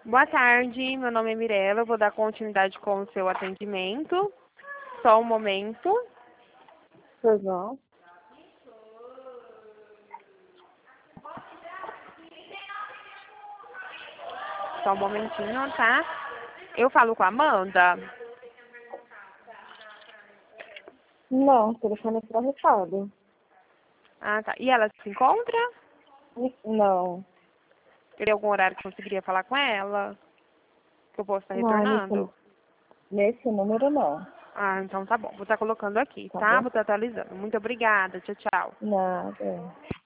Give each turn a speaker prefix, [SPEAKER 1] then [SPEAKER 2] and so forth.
[SPEAKER 1] Boa tarde, meu nome é Mirella, eu vou dar continuidade com o seu atendimento. Só um momento.
[SPEAKER 2] Pois não.
[SPEAKER 1] Só um momentinho, tá? Eu falo com a Amanda.
[SPEAKER 2] Não, o telefone é para recado.
[SPEAKER 1] Ah, tá. E ela se encontra?
[SPEAKER 2] Não.
[SPEAKER 1] Teria algum horário que eu conseguiria falar com ela? Que eu posso estar
[SPEAKER 2] Não,
[SPEAKER 1] retornando?
[SPEAKER 2] nesse número não.
[SPEAKER 1] Ah, então tá bom. Vou estar colocando aqui,
[SPEAKER 2] Tá
[SPEAKER 1] tá?
[SPEAKER 2] bom?
[SPEAKER 1] Vou estar atualizando. Muito obrigada. Tchau, tchau.
[SPEAKER 2] Nada.